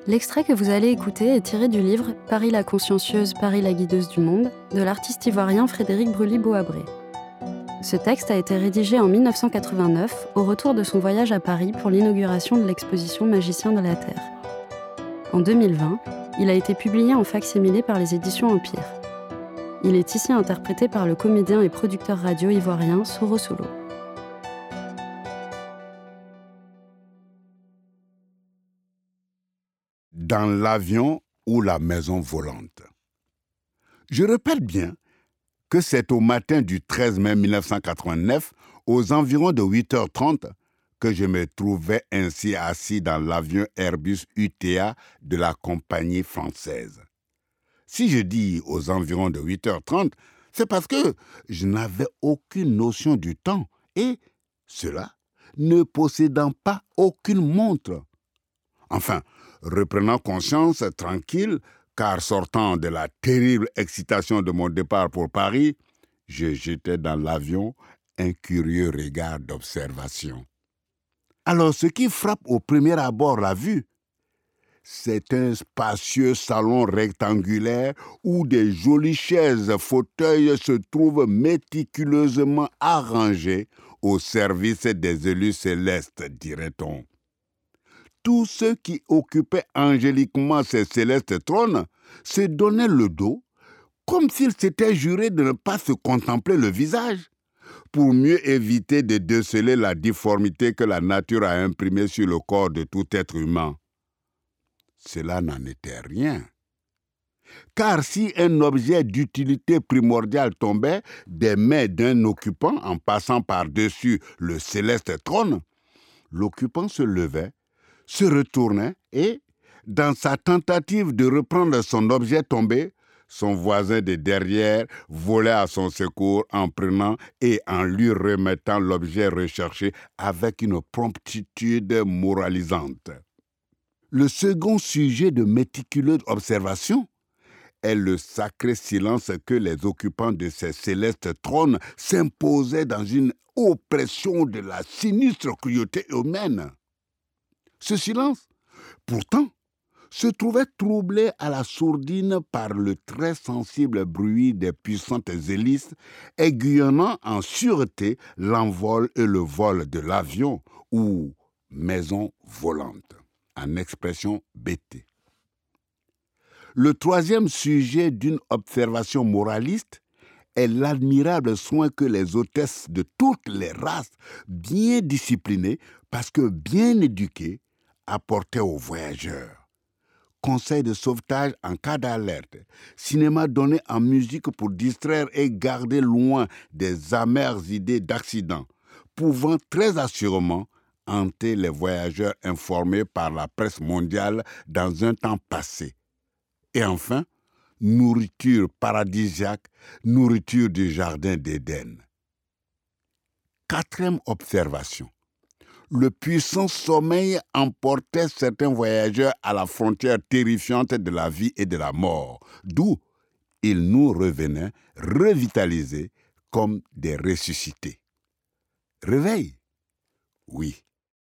L'extrait que vous allez écouter est tiré du livre « Paris la consciencieuse, Paris la guideuse du monde » de l'artiste ivoirien Frédéric Brully-Boabré. Ce texte a été rédigé en 1989, au retour de son voyage à Paris pour l'inauguration de l'exposition Magiciens de la Terre. En 2020, il a été publié en fac-similé par les éditions Empire. Il est ici interprété par le comédien et producteur radio ivoirien Soro Solo. Dans l'avion ou la maison volante. Je répète bien que c'est au matin du 13 mai 1989, aux environs de 8h30, que je me trouvais ainsi assis dans l'avion Airbus UTA de la compagnie française. Si je dis aux environs de 8h30, c'est parce que je n'avais aucune notion du temps et, cela, ne possédant pas aucune montre. Enfin, reprenant conscience tranquille, car sortant de la terrible excitation de mon départ pour Paris, je jetais dans l'avion un curieux regard d'observation. Alors, ce qui frappe au premier abord la vue, c'est un spacieux salon rectangulaire où des jolies chaises fauteuils se trouvent méticuleusement arrangés au service des élus célestes, dirait-on. Tous ceux qui occupaient angéliquement ces célestes trônes se donnaient le dos, comme s'ils s'étaient jurés de ne pas se contempler le visage, pour mieux éviter de déceler la difformité que la nature a imprimée sur le corps de tout être humain. Cela n'en était rien. Car si un objet d'utilité primordiale tombait des mains d'un occupant en passant par-dessus le céleste trône, l'occupant se levait, se retournait et, dans sa tentative de reprendre son objet tombé, son voisin de derrière volait à son secours en prenant et en lui remettant l'objet recherché avec une promptitude moralisante. Le second sujet de méticuleuse observation est le sacré silence que les occupants de ces célestes trônes s'imposaient dans une oppression de la sinistre cruauté humaine. Ce silence, pourtant, se trouvait troublé à la sourdine par le très sensible bruit des puissantes hélices aiguillonnant en sûreté l'envol et le vol de l'avion ou maison volante, en expression BT. Le troisième sujet d'une observation moraliste est l'admirable soin que les hôtesses de toutes les races, bien disciplinées parce que bien éduquées, apportaient aux voyageurs. Conseils de sauvetage en cas d'alerte, cinéma donné en musique pour distraire et garder loin des amères idées d'accident, pouvant très assurément hanter les voyageurs informés par la presse mondiale dans un temps passé. Et enfin, nourriture paradisiaque, nourriture du jardin d'Éden. Quatrième observation. Le puissant sommeil emportait certains voyageurs à la frontière terrifiante de la vie et de la mort, d'où ils nous revenaient revitalisés comme des ressuscités. Réveil? Oui.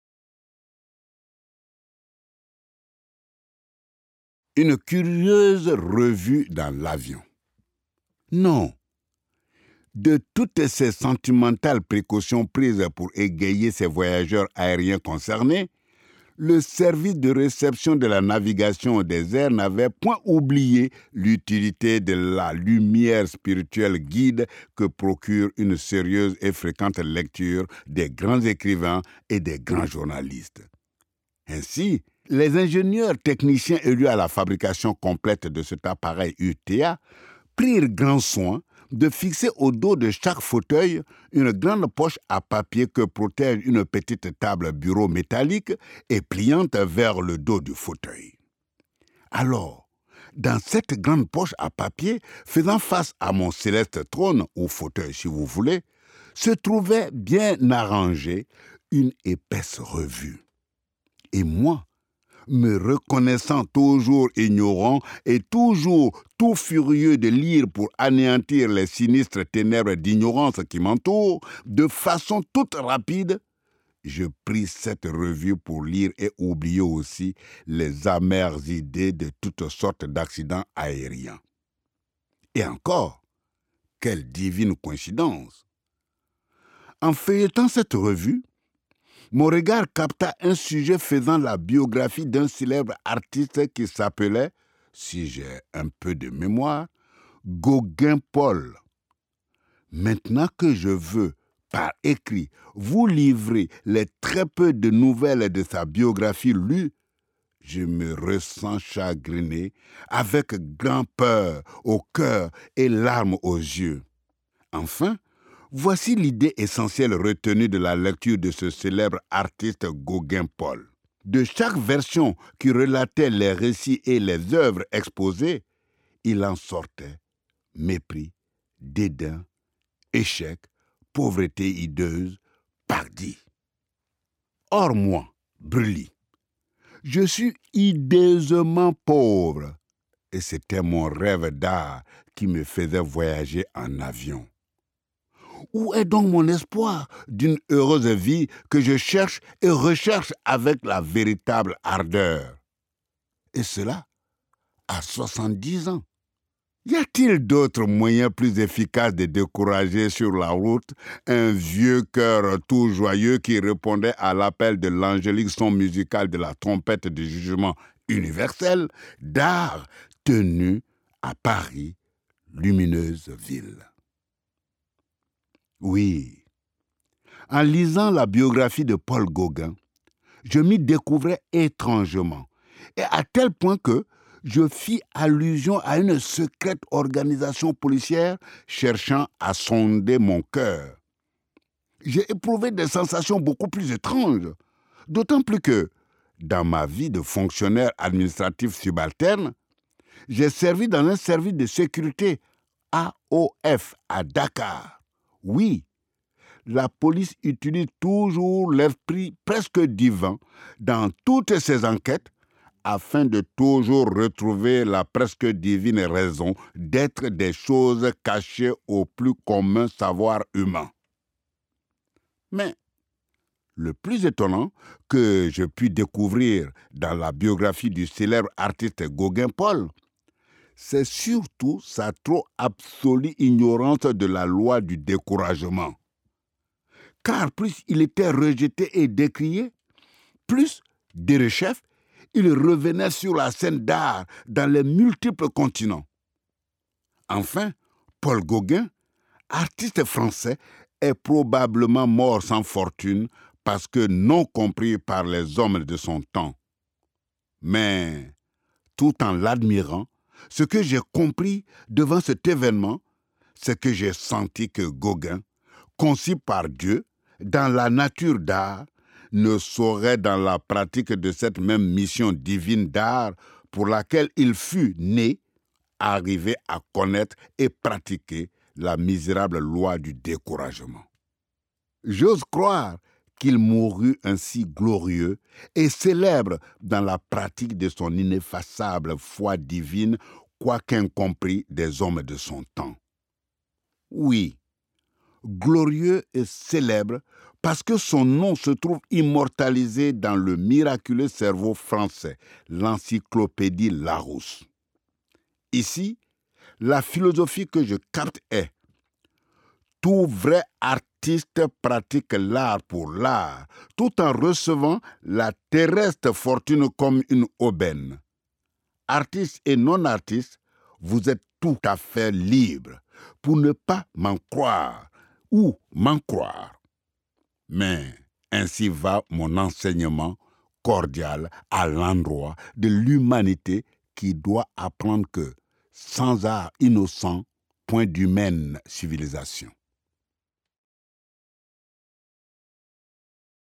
Une curieuse revue dans l'avion. Non. De toutes ces sentimentales précautions prises pour égayer ces voyageurs aériens concernés, le service de réception de la navigation des airs n'avait point oublié l'utilité de la lumière spirituelle guide que procure une sérieuse et fréquente lecture des grands écrivains et des grands journalistes. Ainsi, les ingénieurs techniciens élus à la fabrication complète de cet appareil UTA prirent grand soin de fixer au dos de chaque fauteuil une grande poche à papier que protège une petite table bureau métallique et pliante vers le dos du fauteuil. Alors, dans cette grande poche à papier, faisant face à mon céleste trône, ou fauteuil si vous voulez, se trouvait bien arrangée une épaisse revue. Et moi, me reconnaissant toujours ignorant et toujours tout furieux de lire pour anéantir les sinistres ténèbres d'ignorance qui m'entourent, de façon toute rapide, je pris cette revue pour lire et oublier aussi les amères idées de toutes sortes d'accidents aériens. Et encore, quelle divine coïncidence! En feuilletant cette revue, mon regard capta un sujet faisant la biographie d'un célèbre artiste qui s'appelait, si j'ai un peu de mémoire, Gauguin Paul. Maintenant que je veux, par écrit, vous livrer les très peu de nouvelles de sa biographie lue, je me ressens chagriné, avec grand-peur au cœur et larmes aux yeux. Enfin, voici l'idée essentielle retenue de la lecture de ce célèbre artiste Gauguin Paul. De chaque version qui relatait les récits et les œuvres exposées, il en sortait mépris, dédain, échec, pauvreté hideuse, pardie. Or moi, Brully, je suis hideusement pauvre, et c'était mon rêve d'art qui me faisait voyager en avion. Où est donc mon espoir d'une heureuse vie que je cherche et recherche avec la véritable ardeur? Et cela à 70 ans. Y a-t-il d'autres moyens plus efficaces de décourager sur la route un vieux cœur tout joyeux qui répondait à l'appel de l'angélique son musical de la trompette du jugement universel d'art tenu à Paris, lumineuse ville? Oui, en lisant la biographie de Paul Gauguin, je m'y découvrais étrangement, et à tel point que je fis allusion à une secrète organisation policière cherchant à sonder mon cœur. J'ai éprouvé des sensations beaucoup plus étranges, d'autant plus que, dans ma vie de fonctionnaire administratif subalterne, j'ai servi dans un service de sécurité AOF à Dakar. Oui, la police utilise toujours l'esprit presque divin dans toutes ses enquêtes afin de toujours retrouver la presque divine raison d'être des choses cachées au plus commun savoir humain. Mais le plus étonnant que je puis découvrir dans la biographie du célèbre artiste Gauguin Paul, c'est surtout sa trop absolue ignorance de la loi du découragement. Car plus il était rejeté et décrié, plus, derechef, il revenait sur la scène d'art dans les multiples continents. Enfin, Paul Gauguin, artiste français, est probablement mort sans fortune parce que non compris par les hommes de son temps. Mais, tout en l'admirant, ce que j'ai compris devant cet événement, c'est que j'ai senti que Gauguin, conçu par Dieu, dans la nature d'art, ne saurait dans la pratique de cette même mission divine d'art pour laquelle il fut né, arriver à connaître et pratiquer la misérable loi du découragement. J'ose croire qu'il mourut ainsi glorieux et célèbre dans la pratique de son ineffaçable foi divine, quoique incompris des hommes de son temps. Oui, glorieux et célèbre parce que son nom se trouve immortalisé dans le miraculeux cerveau français, l'encyclopédie Larousse. Ici, la philosophie que je capte est: tout vrai artiste pratique l'art pour l'art, tout en recevant la terrestre fortune comme une aubaine. Artistes et non-artistes, vous êtes tout à fait libres pour ne pas m'en croire ou m'en croire. Mais ainsi va mon enseignement cordial à l'endroit de l'humanité qui doit apprendre que, sans art innocent, point d'humaine civilisation.